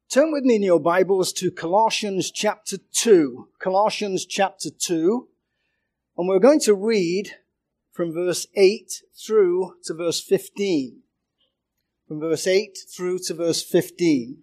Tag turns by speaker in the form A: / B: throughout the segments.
A: Turn with me in your Bibles to Colossians chapter 2. Colossians chapter 2. And we're going to read from verse 8 through to verse 15. From verse 8 through to verse 15.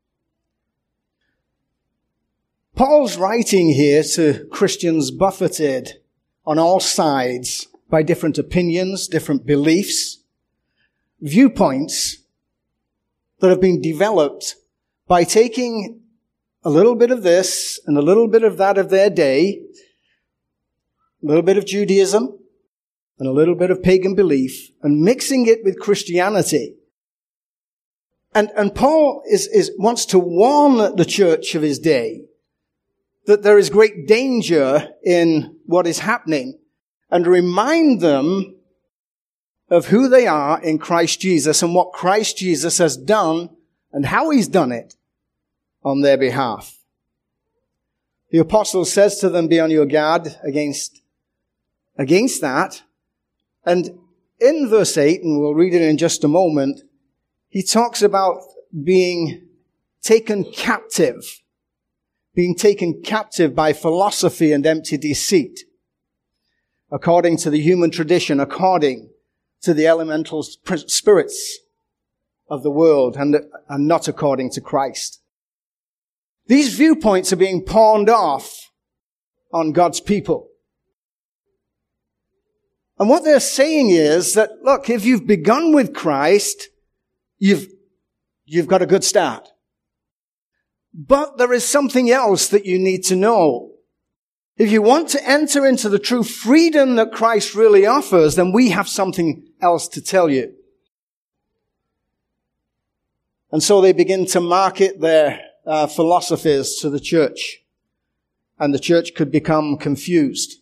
A: Paul's writing here to Christians buffeted on all sides by different opinions, different beliefs, viewpoints that have been developed by taking a little bit of this and a little bit of that of their day, a little bit of Judaism and a little bit of pagan belief, and mixing it with Christianity. And Paul wants to warn the church of his day that there is great danger in what is happening, and remind them of who they are in Christ Jesus and what Christ Jesus has done and how he's done it on their behalf. The apostle says to them, be on your guard against that. And in verse 8, and we'll read it in just a moment, he talks about being taken captive by philosophy and empty deceit, according to the human tradition, according to the elemental spirits of the world, and not according to Christ. These viewpoints are being pawned off on God's people. And what they're saying is that, look, if you've begun with Christ, you've got a good start. But there is something else that you need to know. If you want to enter into the true freedom that Christ really offers, then we have something else to tell you. And so they begin to market their philosophies to the church. And the church could become confused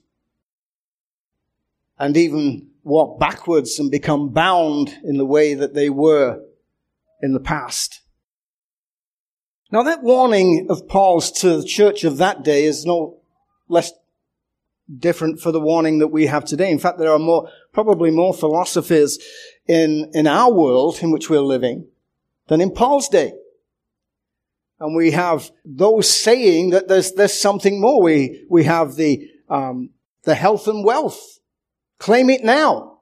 A: and even walk backwards and become bound in the way that they were in the past. Now, that warning of Paul's to the church of that day is no less different for the warning that we have today. In fact, there are probably more philosophies in our world in which we're living than in Paul's day. And we have those saying that there's something more. We have the health and wealth. Claim it now.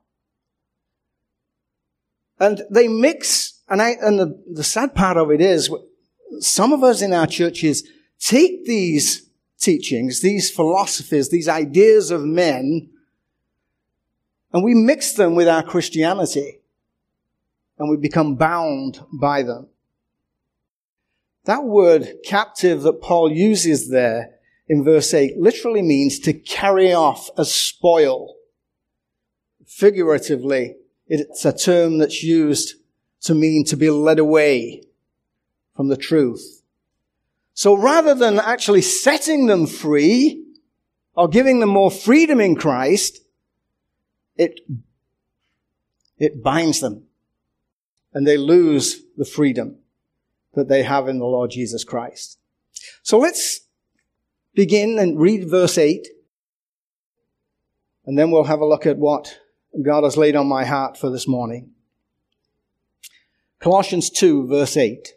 A: And they mix, and the sad part of it is, some of us in our churches take these teachings, these philosophies, these ideas of men, and we mix them with our Christianity, and we become bound by them. That word captive that Paul uses there in verse 8 literally means to carry off as spoil. Figuratively, it's a term that's used to mean to be led away from the truth. So rather than actually setting them free or giving them more freedom in Christ, it binds them, and they lose the freedom that they have in the Lord Jesus Christ. So let's begin and read verse 8, and then we'll have a look at what God has laid on my heart for this morning. Colossians 2, verse 8.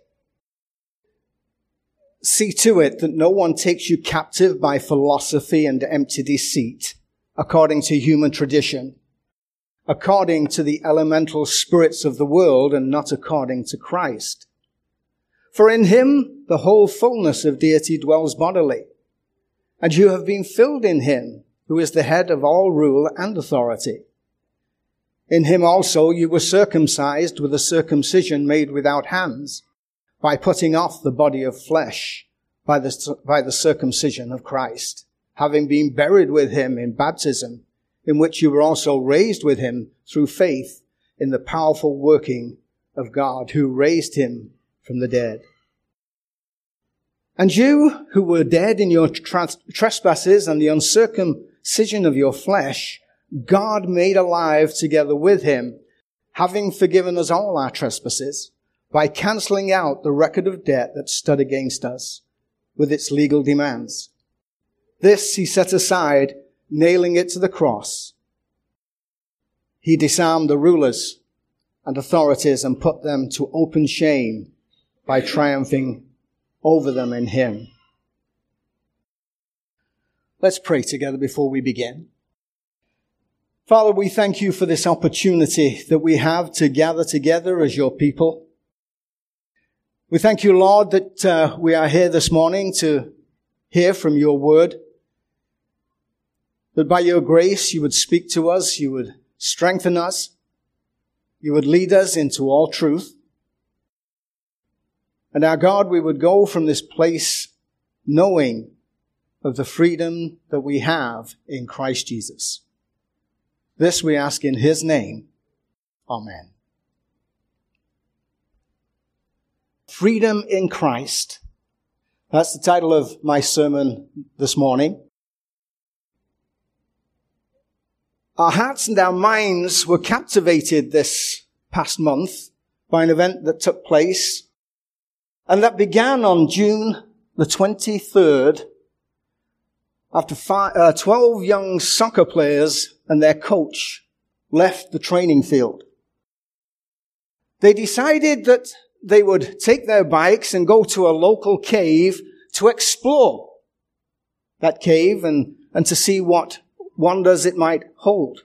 A: See to it that no one takes you captive by philosophy and empty deceit, according to human tradition, according to the elemental spirits of the world, and not according to Christ. For in him the whole fullness of deity dwells bodily, and you have been filled in him, who is the head of all rule and authority. In him also you were circumcised with a circumcision made without hands, by putting off the body of flesh by the circumcision of Christ, having been buried with him in baptism, in which you were also raised with him through faith in the powerful working of God, who raised him from the dead. And you, who were dead in your trespasses and the uncircumcision of your flesh, God made alive together with him, having forgiven us all our trespasses, by cancelling out the record of debt that stood against us with its legal demands. This he set aside, nailing it to the cross. He disarmed the rulers and authorities and put them to open shame by triumphing over them in Him. Let's pray together before we begin. Father, we thank you for this opportunity that we have to gather together as your people. We thank you, Lord, that we are here this morning to hear from your word. That by your grace you would speak to us, you would strengthen us, you would lead us into all truth. And our God, we would go from this place knowing of the freedom that we have in Christ Jesus. This we ask in His name. Amen. Freedom in Christ. That's the title of my sermon this morning. Our hearts and our minds were captivated this past month by an event that took place, and that began on June the 23rd, after 12 young soccer players and their coach left the training field. They decided that they would take their bikes and go to a local cave to explore that cave and to see what wonders it might hold.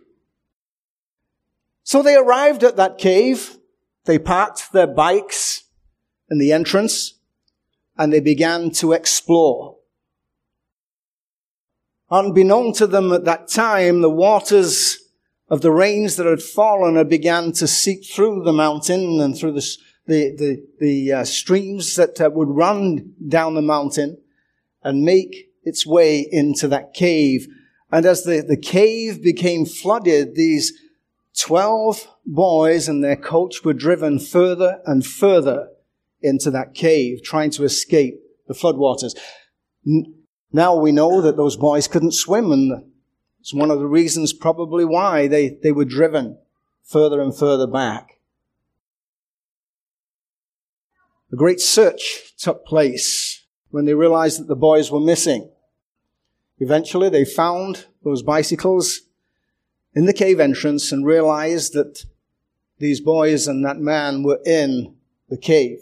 A: So they arrived at that cave, they parked their bikes in the entrance, and they began to explore. Unbeknown to them at that time, the waters of the rains that had fallen had began to seep through the mountain and through the streams that would run down the mountain and make its way into that cave. And as the cave became flooded, these 12 boys and their coach were driven further and further into that cave, trying to escape the floodwaters. Now we know that those boys couldn't swim, and it's one of the reasons probably why they were driven further and further back. A great search took place when they realized that the boys were missing. Eventually they found those bicycles in the cave entrance and realized that these boys and that man were in the cave.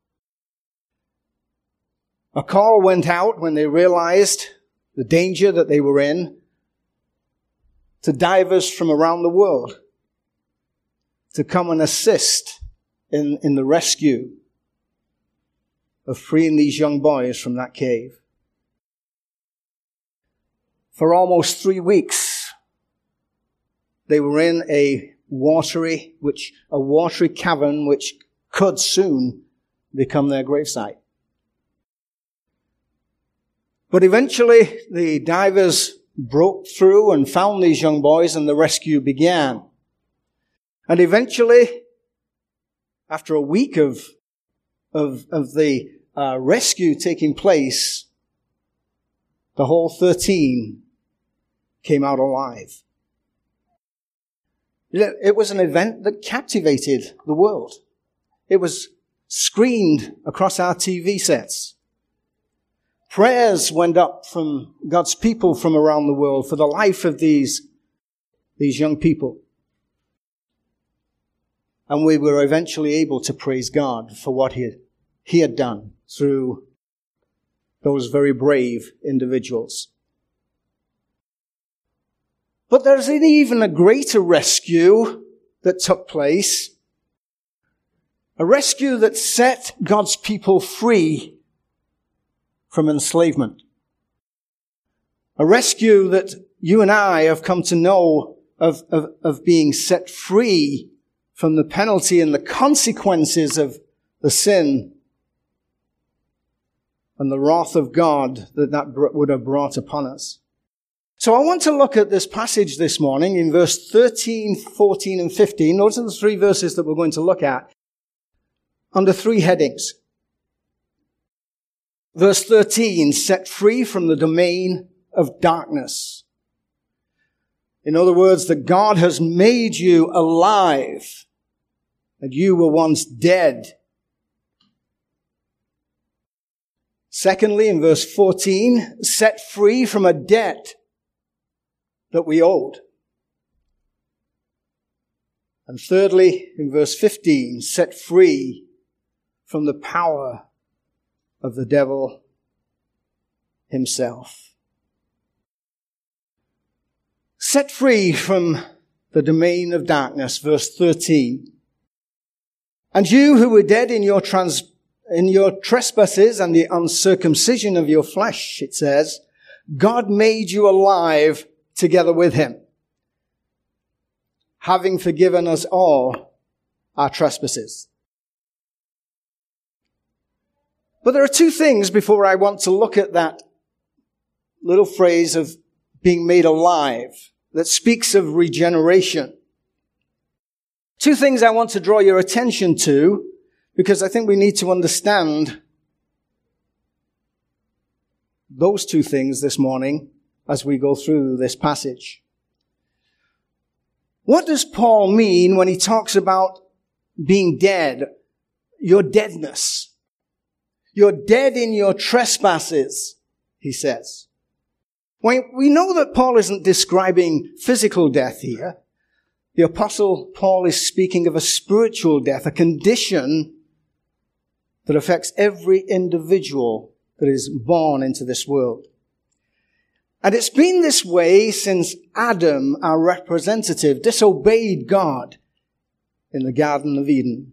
A: A call went out when they realized the danger that they were in to divers from around the world to come and assist in the rescue of freeing these young boys from that cave. For almost 3 weeks, they were in a watery cavern which could soon become their gravesite. But eventually, the divers broke through and found these young boys, and the rescue began. And eventually, after a week of the rescue taking place, the whole 13 came out alive. It was an event that captivated the world. It was screened across our TV sets. Prayers went up from God's people from around the world for the life of these young people. And we were eventually able to praise God for what He had done through those very brave individuals. But there's even a greater rescue that took place. A rescue that set God's people free from enslavement. A rescue that you and I have come to know of being set free from the penalty and the consequences of the sin and the wrath of God that would have brought upon us. So I want to look at this passage this morning in verse 13, 14, and 15. Those are the three verses that we're going to look at under three headings. Verse 13, set free from the domain of darkness. In other words, that God has made you alive, and you were once dead. Secondly, in verse 14, set free from a debt that we owed. And thirdly, in verse 15, set free from the power of the devil himself. Set free from the domain of darkness, verse 13. And you who were dead in your trespasses and the uncircumcision of your flesh, it says, God made you alive together with him, having forgiven us all our trespasses. But there are two things before I want to look at that little phrase of being made alive that speaks of regeneration. Two things I want to draw your attention to, because I think we need to understand those two things this morning as we go through this passage. What does Paul mean when he talks about being dead? Your deadness. You're dead in your trespasses, he says. We know that Paul isn't describing physical death here. The Apostle Paul is speaking of a spiritual death, a condition that affects every individual that is born into this world. And it's been this way since Adam, our representative, disobeyed God in the Garden of Eden.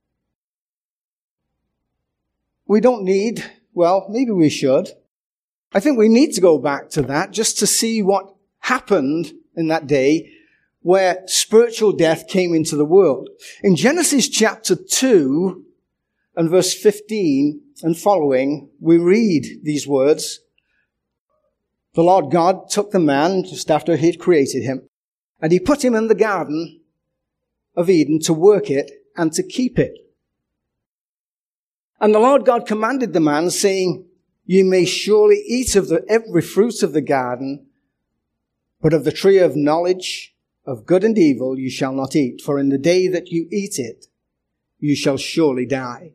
A: We don't need, well, maybe we should. I think we need to go back to that just to see what happened in that day where spiritual death came into the world. In Genesis chapter 2 and verse 15 and following, we read these words. The Lord God took the man just after he had created him, and he put him in the Garden of Eden to work it and to keep it. And the Lord God commanded the man, saying, you may surely eat of every fruit of the garden, but of the tree of knowledge of good and evil you shall not eat, for in the day that you eat it, you shall surely die.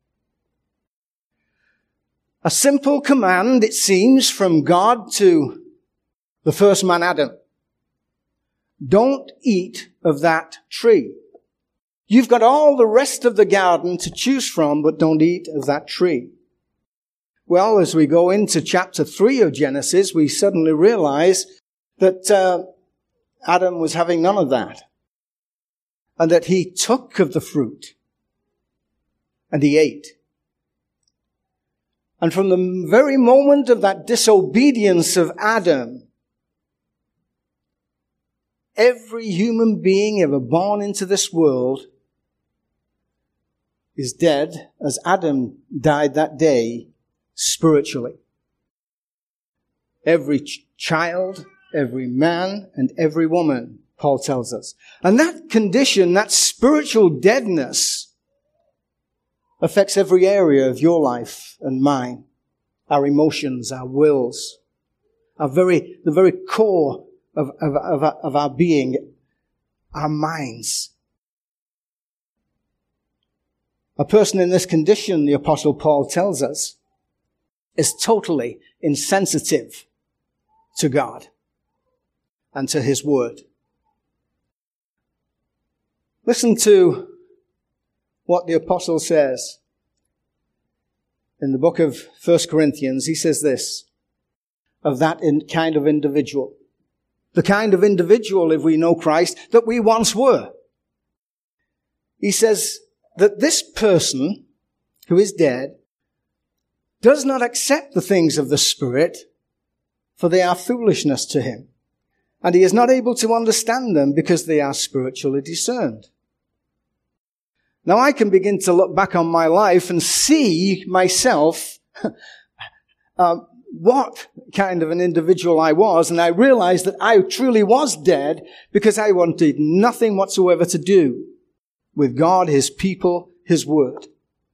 A: A simple command, it seems, from God to the first man, Adam. Don't eat of that tree. You've got all the rest of the garden to choose from, but don't eat of that tree. Well, as we go into chapter 3 of Genesis, we suddenly realize that Adam was having none of that, and that he took of the fruit, and he ate. And from the very moment of that disobedience of Adam, every human being ever born into this world is dead, as Adam died that day, spiritually. Every child, every man, and every woman, Paul tells us. And that condition, that spiritual deadness, affects every area of your life and mine. Our emotions, our wills, the very core of our being, our minds. A person in this condition, the Apostle Paul tells us, is totally insensitive to God and to his word. Listen to what the apostle says in the book of 1 Corinthians. He says this, of that kind of individual. The kind of individual, if we know Christ, that we once were. He says that this person who is dead does not accept the things of the Spirit, for they are foolishness to him. And he is not able to understand them because they are spiritually discerned. Now I can begin to look back on my life and see myself, what kind of an individual I was, and I realized that I truly was dead because I wanted nothing whatsoever to do with God, his people, his word.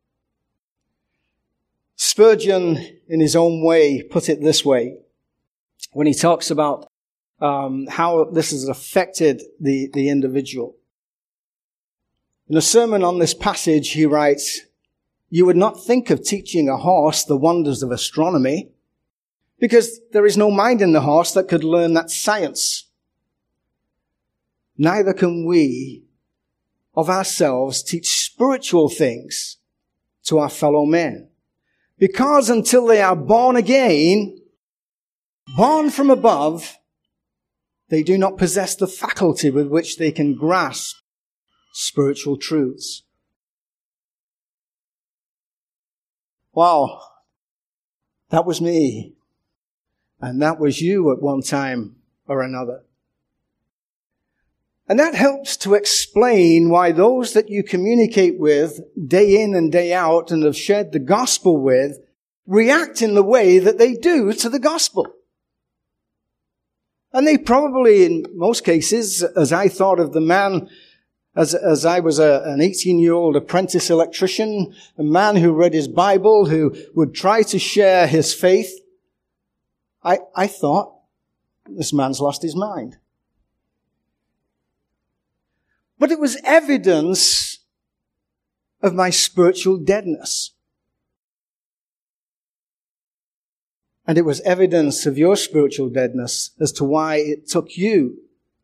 A: Spurgeon, in his own way, put it this way, when he talks about how this has affected the individual. In a sermon on this passage, he writes, you would not think of teaching a horse the wonders of astronomy, because there is no mind in the horse that could learn that science. Neither can we of ourselves teach spiritual things to our fellow men. Because until they are born again, born from above, they do not possess the faculty with which they can grasp spiritual truths. Wow, that was me. And that was you at one time or another. And that helps to explain why those that you communicate with day in and day out and have shared the gospel with react in the way that they do to the gospel. And they probably, in most cases, as I thought of the man, as I was an 18-year-old apprentice electrician, a man who read his Bible, who would try to share his faith, I thought, this man's lost his mind. But it was evidence of my spiritual deadness. And it was evidence of your spiritual deadness as to why it took you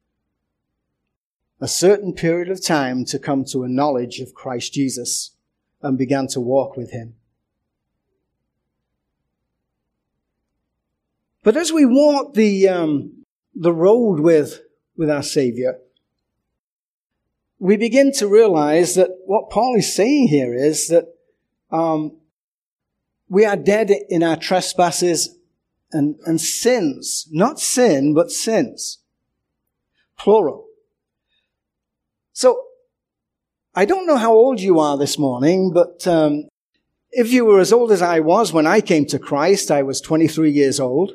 A: a certain period of time to come to a knowledge of Christ Jesus and began to walk with him. But as we walk the road with our Savior, we begin to realize that what Paul is saying here is that we are dead in our trespasses and sins. Not sin, but sins. Plural. So, I don't know how old you are this morning, but if you were as old as I was when I came to Christ, I was 23 years old.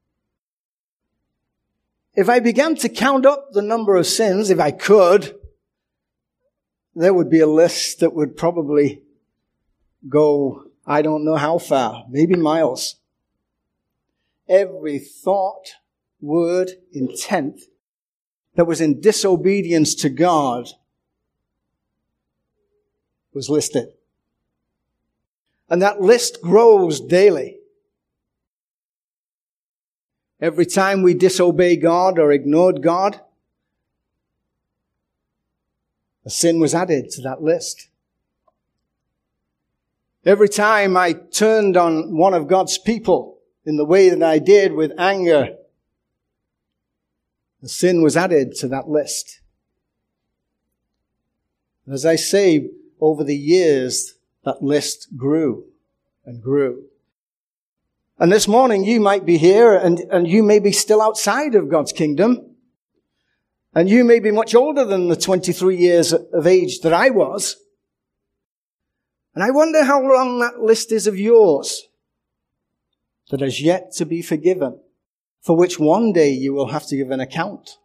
A: If I began to count up the number of sins, if I could, there would be a list that would probably go, I don't know how far, maybe miles. Every thought, word, intent that was in disobedience to God was listed. And that list grows daily. Every time we disobey God or ignored God, a sin was added to that list. Every time I turned on one of God's people in the way that I did with anger, a sin was added to that list. And as I say, over the years, that list grew and grew. And this morning you might be here and you may be still outside of God's kingdom. And you may be much older than the 23 years of age that I was. And I wonder how long that list is of yours that has yet to be forgiven, for which one day you will have to give an account.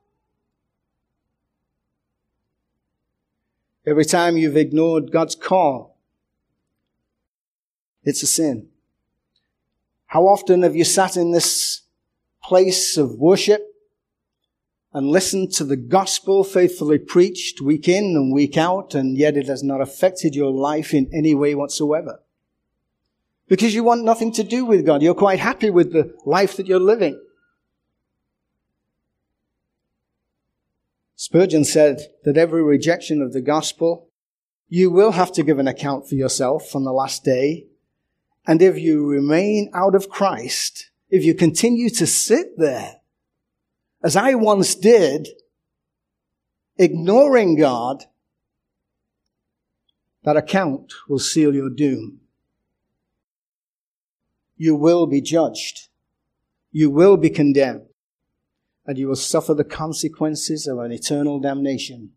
A: Every time you've ignored God's call, it's a sin. How often have you sat in this place of worship and listened to the gospel faithfully preached week in and week out, and yet it has not affected your life in any way whatsoever? Because you want nothing to do with God. You're quite happy with the life that you're living. Spurgeon said that every rejection of the gospel, you will have to give an account for yourself on the last day. And if you remain out of Christ, if you continue to sit there, as I once did, ignoring God, that account will seal your doom. You will be judged. You will be condemned. And you will suffer the consequences of an eternal damnation.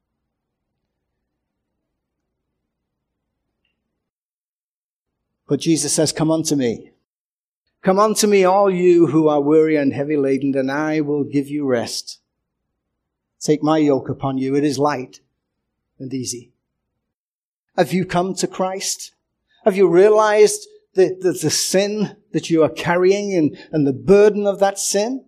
A: But Jesus says, come unto me. Come unto me, all you who are weary and heavy laden, and I will give you rest. Take my yoke upon you. It is light and easy. Have you come to Christ? Have you realized the sin that you are carrying and the burden of that sin?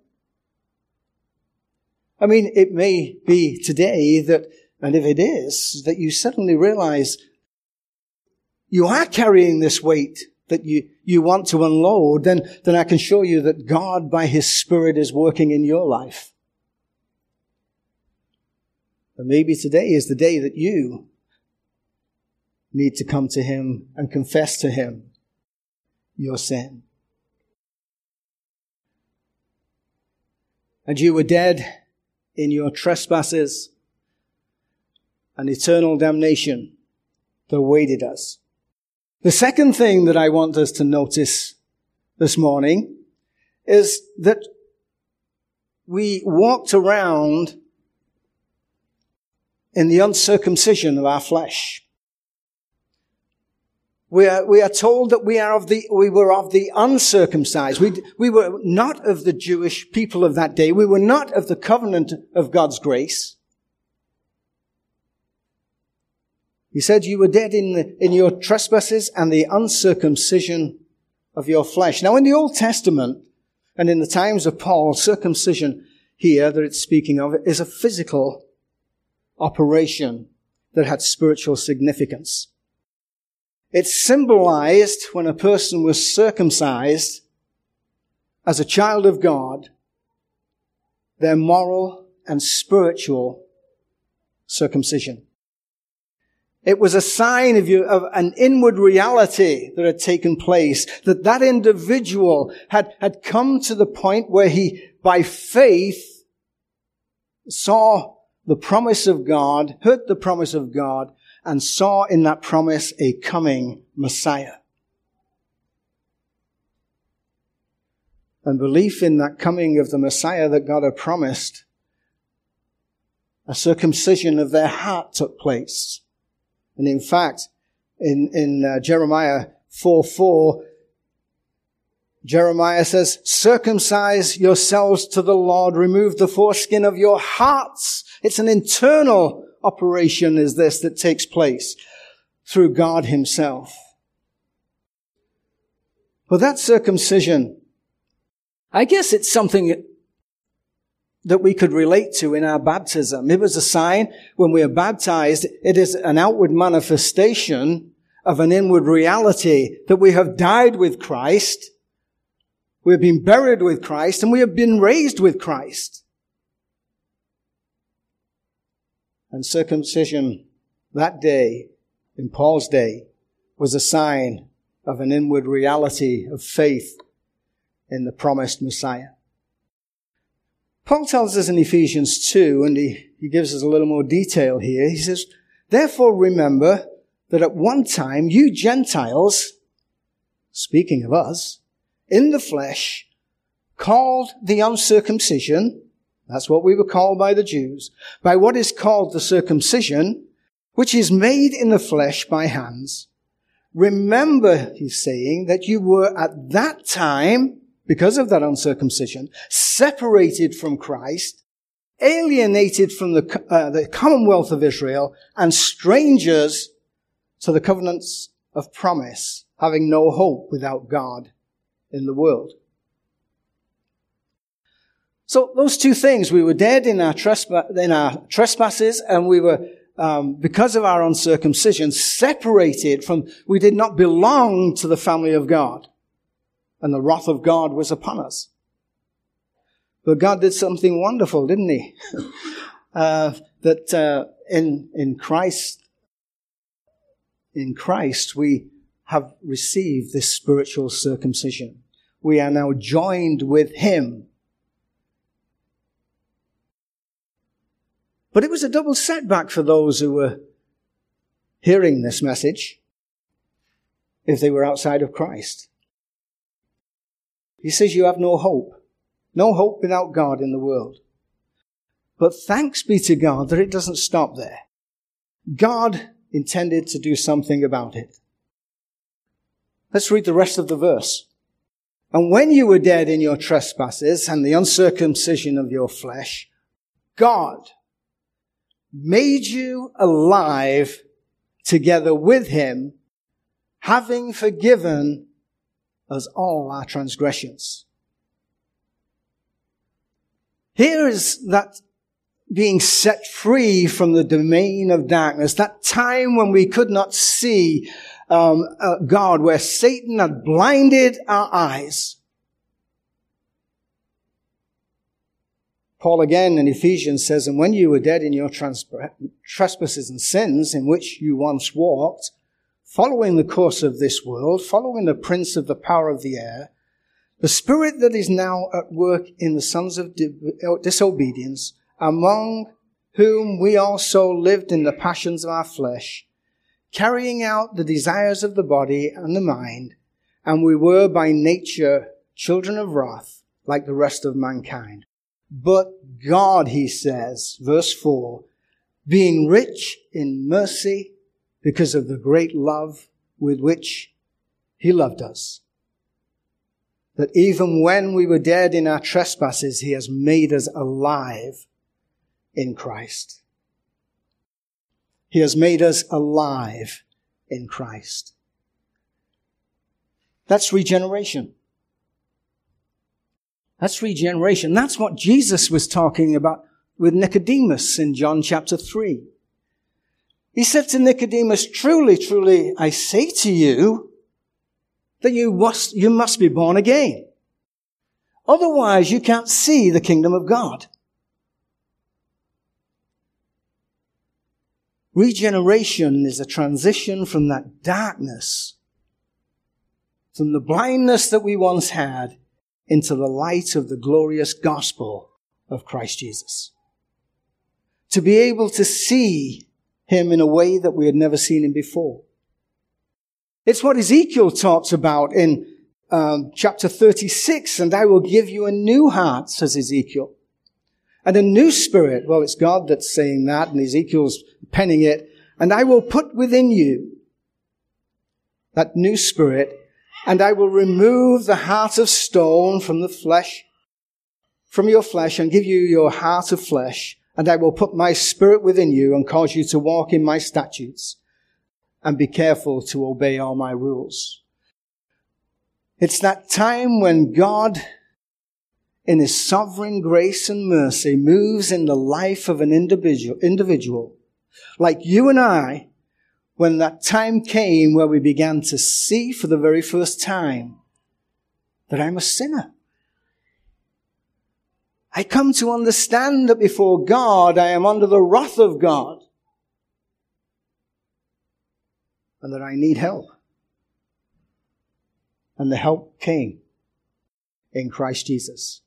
A: I mean, it may be today that, and if it is, that you suddenly realize you are carrying this weight that you want to unload, then I can show you that God, by His Spirit, is working in your life. And maybe today is the day that you need to come to Him and confess to Him your sin. And you were dead in your trespasses, and eternal damnation that awaited us. The second thing that I want us to notice this morning is that we walked around in the uncircumcision of our flesh. We are told that we were of the uncircumcised. We were not of the Jewish people of that day. We were not of the covenant of God's grace. He said you were dead in your trespasses and the uncircumcision of your flesh. Now in the Old Testament and in the times of Paul, circumcision here that it's speaking of is a physical operation that had spiritual significance. It symbolized when a person was circumcised as a child of God, their moral and spiritual circumcision. It was a sign of an inward reality that had taken place, that individual had come to the point where he, by faith, saw the promise of God, heard the promise of God, and saw in that promise a coming Messiah. And belief in that coming of the Messiah that God had promised, a circumcision of their heart took place. And in fact, in Jeremiah 4:4, Jeremiah says, circumcise yourselves to the Lord, remove the foreskin of your hearts. It's an internal operation is this that takes place through God himself. But that circumcision, I guess it's something that we could relate to in our baptism. It was a sign when we are baptized. It is an outward manifestation of an inward reality that we have died with Christ. We have been buried with Christ and we have been raised with Christ. And circumcision that day, in Paul's day, was a sign of an inward reality of faith in the promised Messiah. Paul tells us in Ephesians 2, and he gives us a little more detail here. He says, therefore remember that at one time you Gentiles, speaking of us, in the flesh, called the uncircumcision, that's what we were called by the Jews, by what is called the circumcision, which is made in the flesh by hands. Remember, he's saying, that you were at that time, because of that uncircumcision, separated from Christ, alienated from the commonwealth of Israel, and strangers to the covenants of promise, having no hope without God in the world. So those two things, we were dead in our trespasses, and we were, because of our uncircumcision, separated from, we did not belong to the family of God. And the wrath of God was upon us. But God did something wonderful, didn't he? In Christ, we have received this spiritual circumcision. We are now joined with him. But it was a double setback for those who were hearing this message if they were outside of Christ. He says you have no hope without God in the world. But thanks be to God that it doesn't stop there. God intended to do something about it. Let's read the rest of the verse. And when you were dead in your trespasses and the uncircumcision of your flesh, God made you alive together with him, having forgiven us all our transgressions. Here is that being set free from the domain of darkness, that time when we could not see God, where Satan had blinded our eyes. Paul again in Ephesians says, and when you were dead in your trespasses and sins in which you once walked, following the course of this world, following the prince of the power of the air, the spirit that is now at work in the sons of disobedience, among whom we also lived in the passions of our flesh, carrying out the desires of the body and the mind, and we were by nature children of wrath, like the rest of mankind. But God, he says, verse 4, being rich in mercy because of the great love with which he loved us, that even when we were dead in our trespasses, he has made us alive in Christ. He has made us alive in Christ. That's regeneration. That's regeneration. That's what Jesus was talking about with Nicodemus in John chapter 3. He said to Nicodemus, truly, truly, I say to you that you must be born again. Otherwise, you can't see the kingdom of God. Regeneration is a transition from that darkness, from the blindness that we once had, into the light of the glorious gospel of Christ Jesus. To be able to see him in a way that we had never seen him before. It's what Ezekiel talks about in chapter 36, and I will give you a new heart, says Ezekiel. And a new spirit. Well, it's God that's saying that, and Ezekiel's penning it. And I will put within you that new spirit, and I will remove the heart of stone from the flesh, from your flesh, and give you your heart of flesh. And I will put my spirit within you and cause you to walk in my statutes and be careful to obey all my rules. It's that time when God, in his sovereign grace and mercy, moves in the life of an individual like you and I, when that time came where we began to see for the very first time that I'm a sinner. I come to understand that before God, I am under the wrath of God, and that I need help. And the help came in Christ Jesus.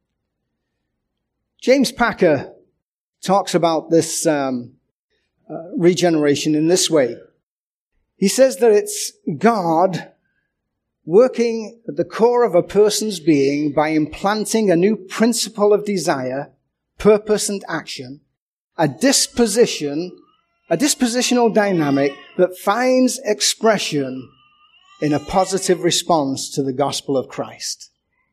A: James Packer talks about this regeneration in this way. He says that it's God working at the core of a person's being by implanting a new principle of desire, purpose, and action, a dispositional dynamic that finds expression in a positive response to the gospel of Christ.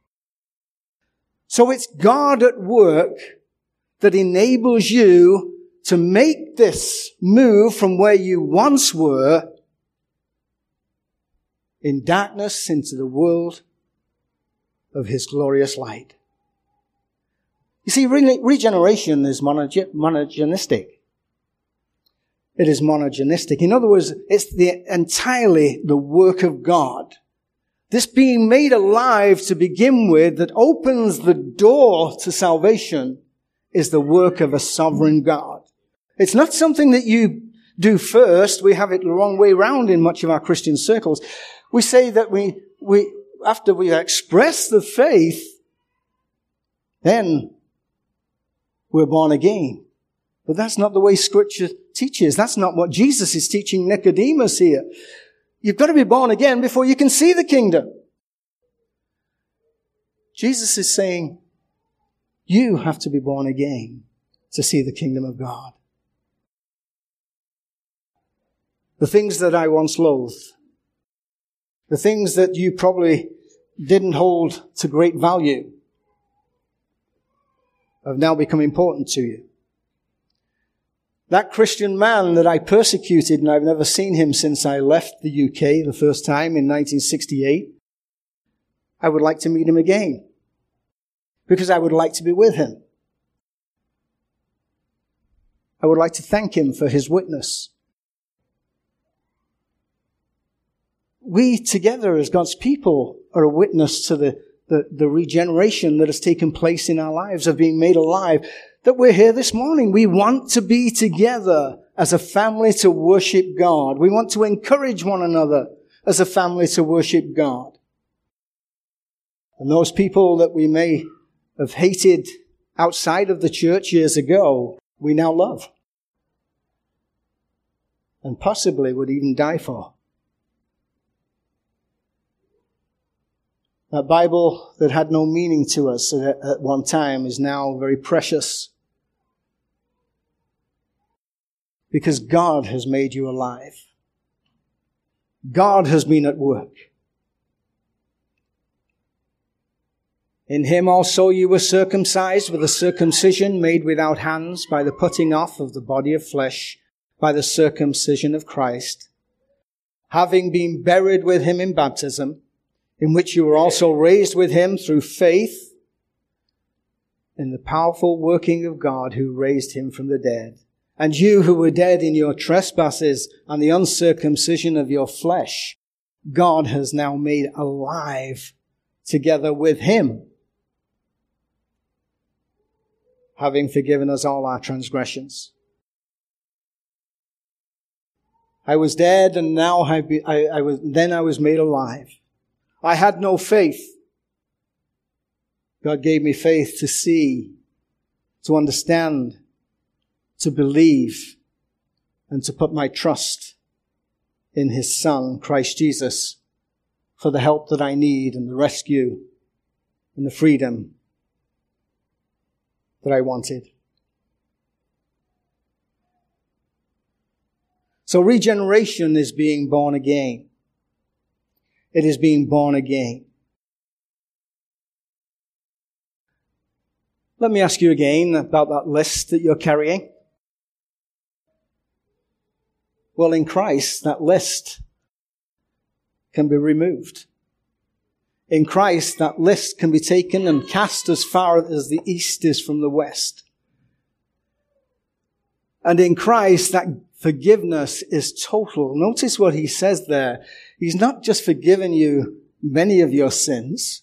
A: So it's God at work that enables you to make this move from where you once were in darkness into the world of his glorious light. You see, regeneration is monogenistic. It is monogenistic. In other words, it's entirely the work of God. This being made alive to begin with that opens the door to salvation is the work of a sovereign God. It's not something that you do first. We have it the wrong way round in much of our Christian circles. We say that we after we express the faith, then we're born again. But that's not the way Scripture teaches. That's not what Jesus is teaching Nicodemus here. You've got to be born again before you can see the kingdom. Jesus is saying, you have to be born again to see the kingdom of God. The things that I once loathed, the things that you probably didn't hold to great value, have now become important to you. That Christian man that I persecuted, and I've never seen him since I left the UK the first time in 1968, I would like to meet him again, because I would like to be with him. I would like to thank him for his witness. We together as God's people are a witness to the regeneration that has taken place in our lives, of being made alive, that we're here this morning. We want to be together as a family to worship God. We want to encourage one another as a family to worship God. And those people that we may have hated outside of the church years ago, we now love. And possibly would even die for. That Bible that had no meaning to us at one time is now very precious. Because God has made you alive. God has been at work. In him also you were circumcised with a circumcision made without hands by the putting off of the body of flesh by the circumcision of Christ, having been buried with him in baptism, in which you were also raised with him through faith in the powerful working of God who raised him from the dead. And you who were dead in your trespasses and the uncircumcision of your flesh, God has now made alive together with him, having forgiven us all our transgressions. I was dead, and now I was made alive. I had no faith. God gave me faith to see, to understand, to believe, and to put my trust in his Son, Christ Jesus, for the help that I need and the rescue and the freedom that I wanted. So regeneration is being born again. It is being born again. Let me ask you again about that list that you're carrying. Well, in Christ, that list can be removed. In Christ, that list can be taken and cast as far as the east is from the west. And in Christ, that forgiveness is total. Notice what he says there. He's not just forgiven you many of your sins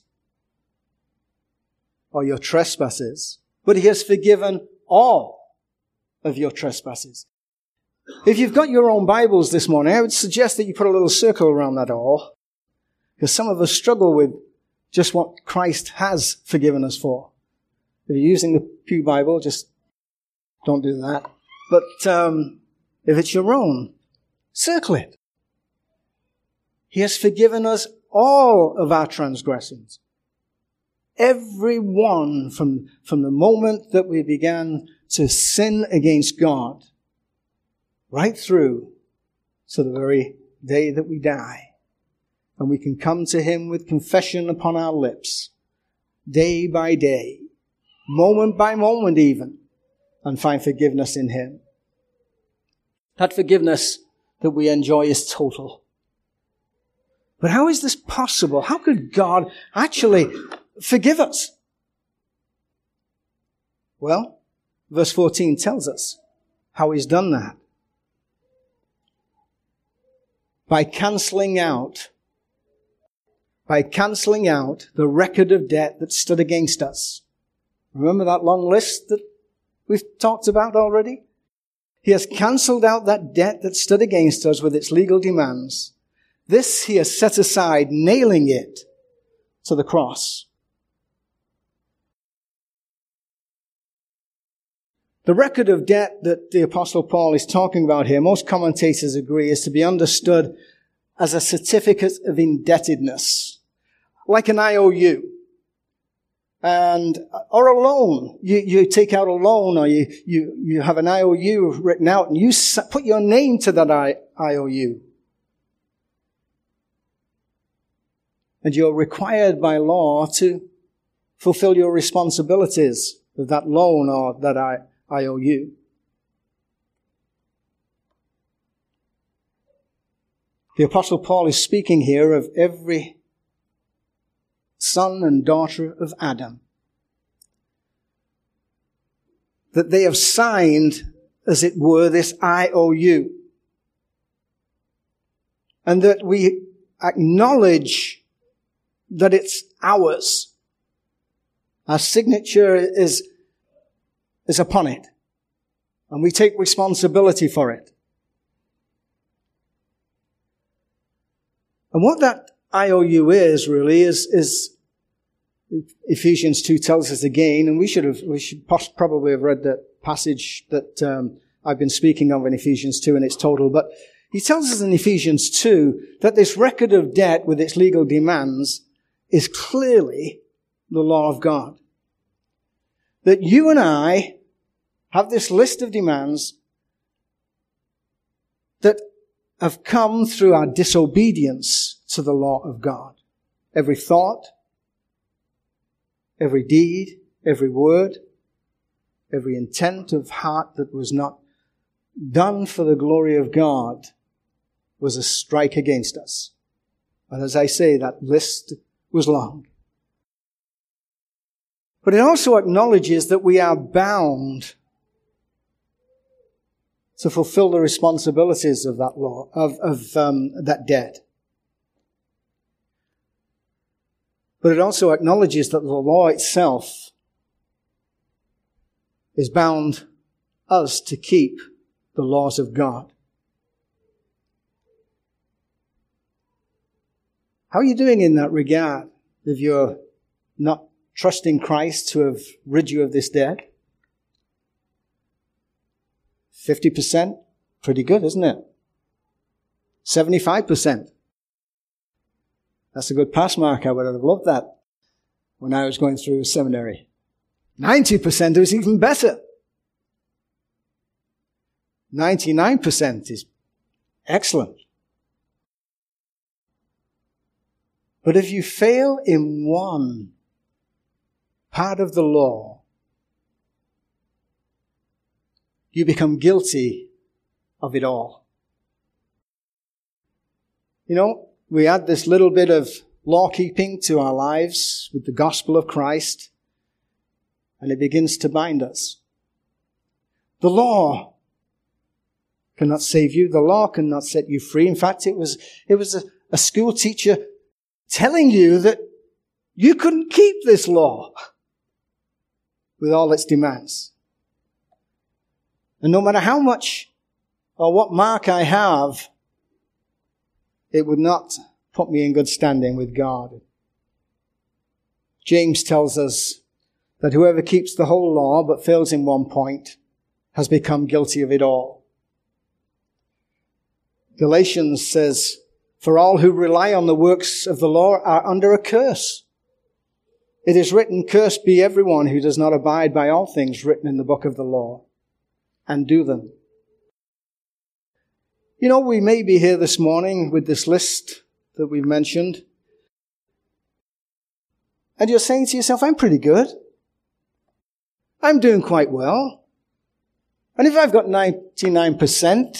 A: or your trespasses, but he has forgiven all of your trespasses. If you've got your own Bibles this morning, I would suggest that you put a little circle around that all, because some of us struggle with just what Christ has forgiven us for. If you're using the Pew Bible, just don't do that. But if it's your own, circle it. He has forgiven us all of our transgressions. Every one from the moment that we began to sin against God, right through to the very day that we die. And we can come to him with confession upon our lips, day by day, moment by moment even, and find forgiveness in him. That forgiveness that we enjoy is total. But how is this possible? How could God actually forgive us? Well, verse 14 tells us how he's done that. By cancelling out the record of debt that stood against us. Remember that long list that we've talked about already? He has cancelled out that debt that stood against us with its legal demands. This he has set aside, nailing it to the cross. The record of debt that the Apostle Paul is talking about here, most commentators agree, is to be understood as a certificate of indebtedness, like an IOU. Or a loan. You take out a loan, or you have an IOU written out, and you put your name to that IOU. And you're required by law to fulfill your responsibilities with that loan or that IOU. The Apostle Paul is speaking here of every son and daughter of Adam, that they have signed, as it were, this IOU, and that we acknowledge that it's ours. Our signature is upon it. And we take responsibility for it. And what that IOU is really is Ephesians 2 tells us again, and we should probably have read the passage that I've been speaking of in Ephesians 2 in its total, but he tells us in Ephesians 2 that this record of debt with its legal demands is clearly the law of God. That you and I have this list of demands that have come through our disobedience to the law of God. Every thought, every deed, every word, every intent of heart that was not done for the glory of God was a strike against us. And as I say, that list was long. But it also acknowledges that we are bound to fulfill the responsibilities of that law, of that debt. But it also acknowledges that the law itself is bound us to keep the laws of God. How are you doing in that regard if you're not trusting Christ to have rid you of this debt? 50%? Pretty good, isn't it? 75%. That's a good pass mark. I would have loved that when I was going through seminary. 90% is even better. 99% is excellent. But if you fail in one part of the law, you become guilty of it all. You know, we add this little bit of law-keeping to our lives with the gospel of Christ, and it begins to bind us. The law cannot save you. The law cannot set you free. In fact, it was a school teacher telling you that you couldn't keep this law with all its demands. And no matter how much or what mark I have, it would not put me in good standing with God. James tells us that whoever keeps the whole law but fails in one point has become guilty of it all. Galatians says, "For all who rely on the works of the law are under a curse. It is written, 'Cursed be everyone who does not abide by all things written in the book of the law and do them.'" You know, we may be here this morning with this list that we've mentioned, and you're saying to yourself, I'm pretty good. I'm doing quite well. And if I've got 99%,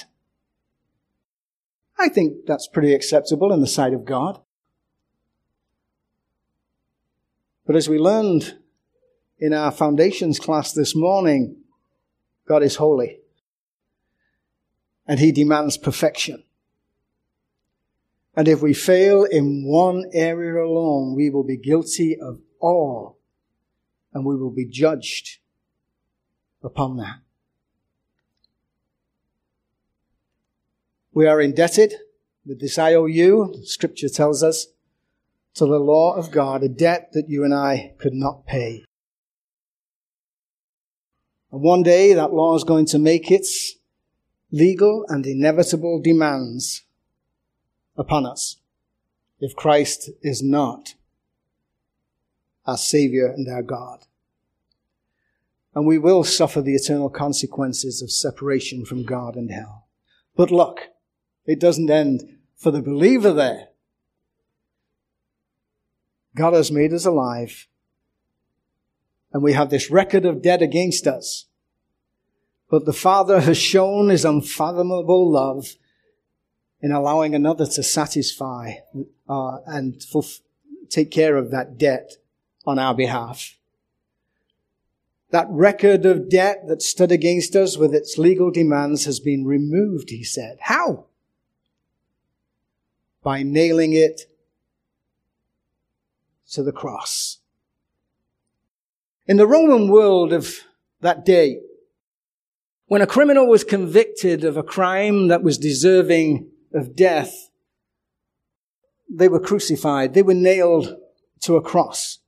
A: I think that's pretty acceptable in the sight of God. But as we learned in our foundations class this morning, God is holy. And He demands perfection. And if we fail in one area alone, we will be guilty of all. And we will be judged upon that. We are indebted with this IOU, Scripture tells us, to the law of God, a debt that you and I could not pay. And one day that law is going to make its legal and inevitable demands upon us if Christ is not our Savior and our God. And we will suffer the eternal consequences of separation from God and hell. But look, it doesn't end for the believer there. God has made us alive, and we have this record of debt against us. But the Father has shown His unfathomable love in allowing another to satisfy and take care of that debt on our behalf. That record of debt that stood against us with its legal demands has been removed, He said. How? By nailing it to the cross. In the Roman world of that day, When a criminal was convicted of a crime that was deserving of death, they were crucified. They were nailed to a cross.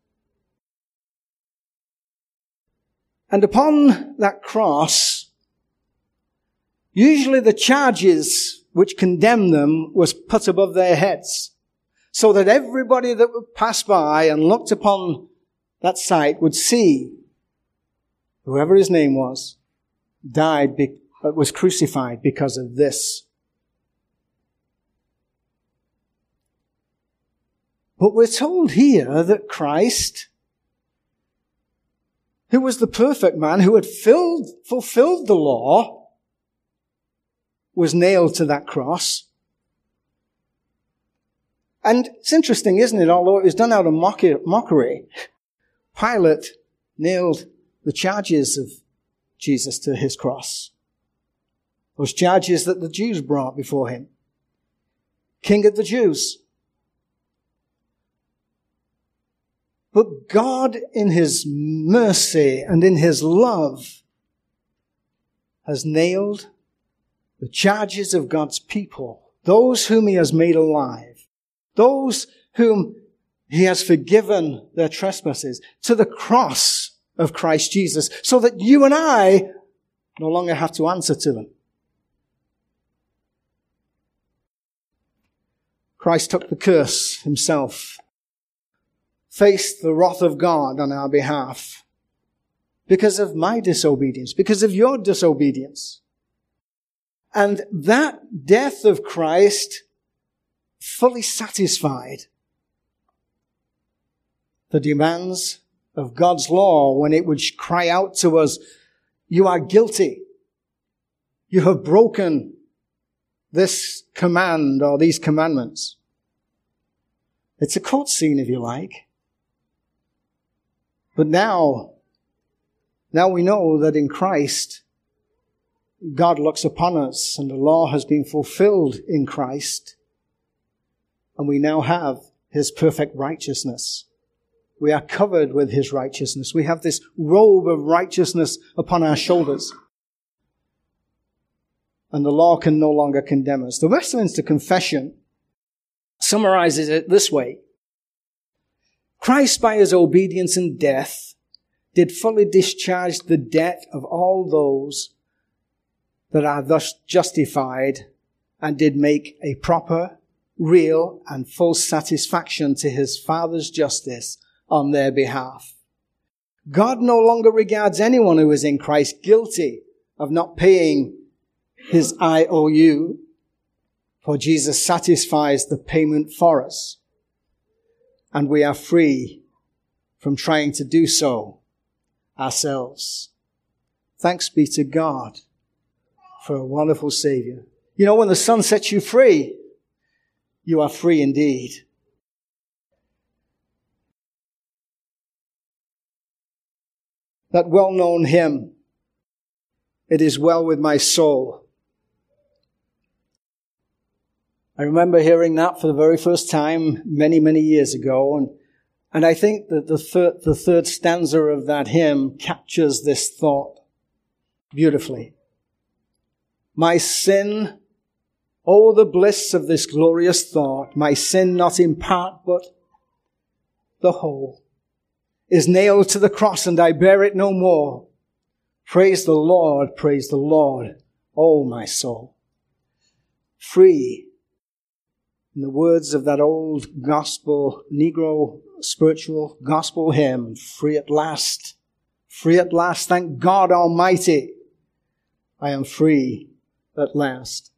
A: And upon that cross, usually the charges which condemned them was put above their heads, so that everybody that would pass by and looked upon that sight would see whoever his name was was crucified because of this. But we're told here that Christ, who was the perfect man, who had fulfilled the law, was nailed to that cross. And it's interesting, isn't it? Although it was done out of mockery, Pilate nailed the charges of Jesus to his cross. Those charges that the Jews brought before him. King of the Jews. But God, in his mercy and in his love, has nailed the charges of God's people, those whom he has made alive, those whom he has forgiven their trespasses, to the cross of Christ Jesus, so that you and I no longer have to answer to them. Christ took the curse himself, faced the wrath of God on our behalf, because of my disobedience, because of your disobedience. And that death of Christ fully satisfied the demands of God's law when it would cry out to us, you are guilty. You have broken this command or these commandments. It's a court scene, if you like. But now we know that in Christ, God looks upon us and the law has been fulfilled in Christ. And we now have his perfect righteousness. We are covered with his righteousness. We have this robe of righteousness upon our shoulders. And the law can no longer condemn us. The Westminster Confession summarizes it this way. Christ, by his obedience and death, did fully discharge the debt of all those that are thus justified, and did make a proper, real, and full satisfaction to his Father's justice on their behalf. God no longer regards anyone who is in Christ guilty of not paying his IOU, for Jesus satisfies the payment for us, and we are free from trying to do so ourselves. Thanks be to God for a wonderful Savior. You know, when the Son sets you free, you are free indeed. That well-known hymn, "It is well with my soul." I remember hearing that for the very first time many, many years ago, and I think that the third stanza of that hymn captures this thought beautifully. My sin, oh, the bliss of this glorious thought, my sin not in part but the whole, is nailed to the cross and I bear it no more. Praise the Lord, oh my soul. Free, in the words of that old gospel, Negro spiritual gospel hymn, free at last, thank God Almighty, I am free at last.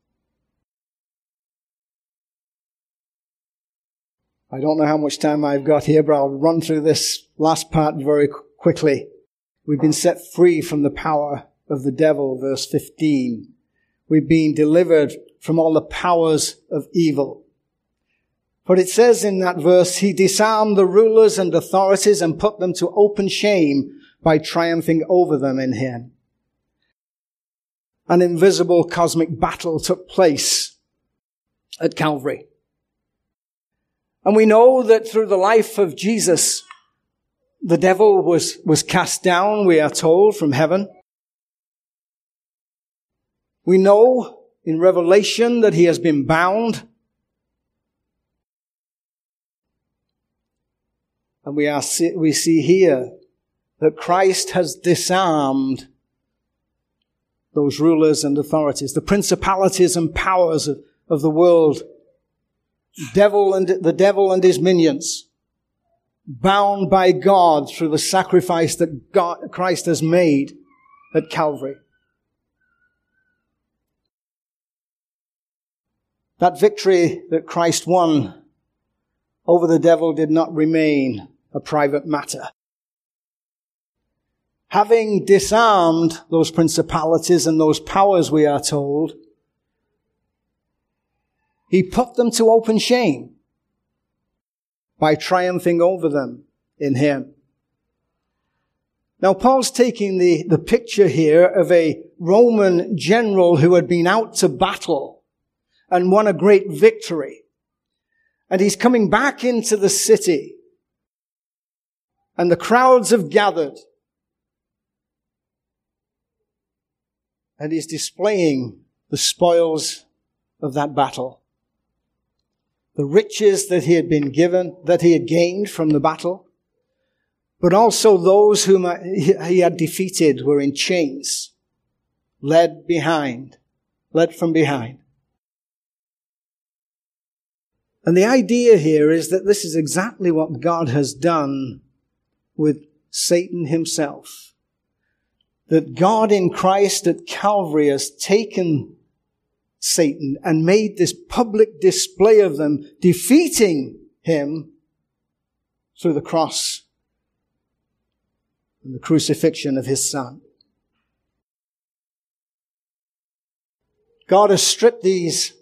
A: I don't know how much time I've got here, but I'll run through this last part very quickly. We've been set free from the power of the devil, verse 15. We've been delivered from all the powers of evil. For it says in that verse, he disarmed the rulers and authorities and put them to open shame by triumphing over them in him. An invisible cosmic battle took place at Calvary. And we know that through the life of Jesus, the devil was cast down, we are told, from heaven. We know in Revelation that he has been bound. And we see here that Christ has disarmed those rulers and authorities, the principalities and powers of the world, the devil and his minions, bound by God through the sacrifice that Christ has made at Calvary. That victory that Christ won over the devil did not remain a private matter. Having disarmed those principalities and those powers, we are told, he put them to open shame by triumphing over them in him. Now, Paul's taking the picture here of a Roman general who had been out to battle and won a great victory. And he's coming back into the city, and the crowds have gathered. And he's displaying the spoils of that battle. The riches that he had been given, that he had gained from the battle. But also those whom he had defeated were in chains, led from behind. And the idea here is that this is exactly what God has done with Satan himself. That God in Christ at Calvary has taken Satan and made this public display of them, defeating him through the cross and the crucifixion of his Son. God has stripped these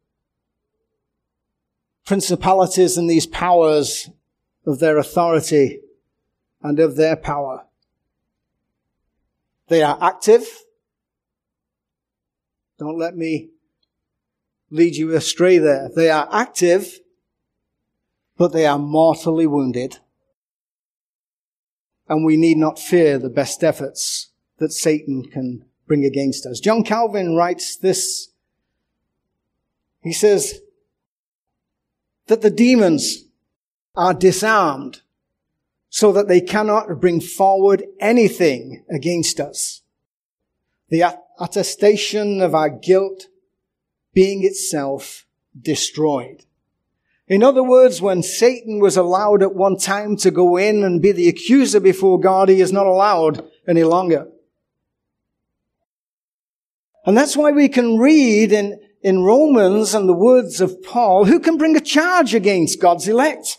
A: principalities and these powers of their authority and of their power. They are active. Don't let me lead you astray there. They are active, but they are mortally wounded. And we need not fear the best efforts that Satan can bring against us. John Calvin writes this. He says that the demons are disarmed so that they cannot bring forward anything against us. The attestation of our guilt being itself destroyed. In other words, when Satan was allowed at one time to go in and be the accuser before God, he is not allowed any longer. And that's why we can read in Romans and the words of Paul, who can bring a charge against God's elect?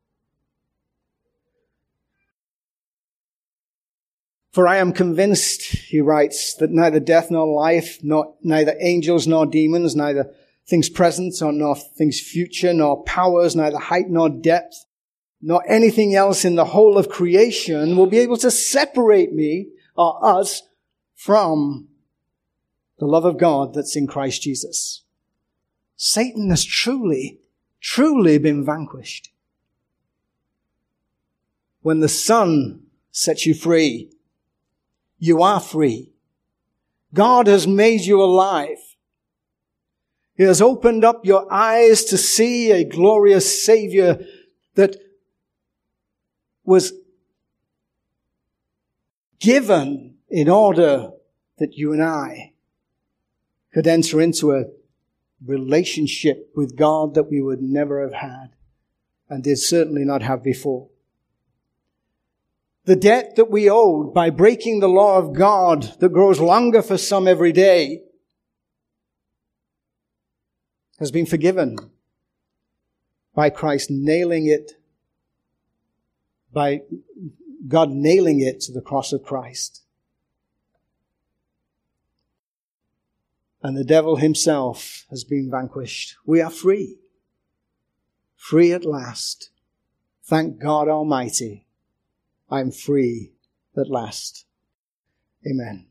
A: For I am convinced, he writes, that neither death nor life, neither angels nor demons, neither things present nor things future, nor powers, neither height nor depth, nor anything else in the whole of creation will be able to separate me or us from the love of God that's in Christ Jesus. Satan has truly, truly been vanquished. When the Son sets you free, you are free. God has made you alive. He has opened up your eyes to see a glorious Savior that was given in order that you and I could enter into a relationship with God that we would never have had and did certainly not have before. The debt that we owed by breaking the law of God that grows longer for some every day has been forgiven by Christ nailing it, by God nailing it to the cross of Christ. And the devil himself has been vanquished. We are free. Free at last. Thank God Almighty. I'm free at last. Amen.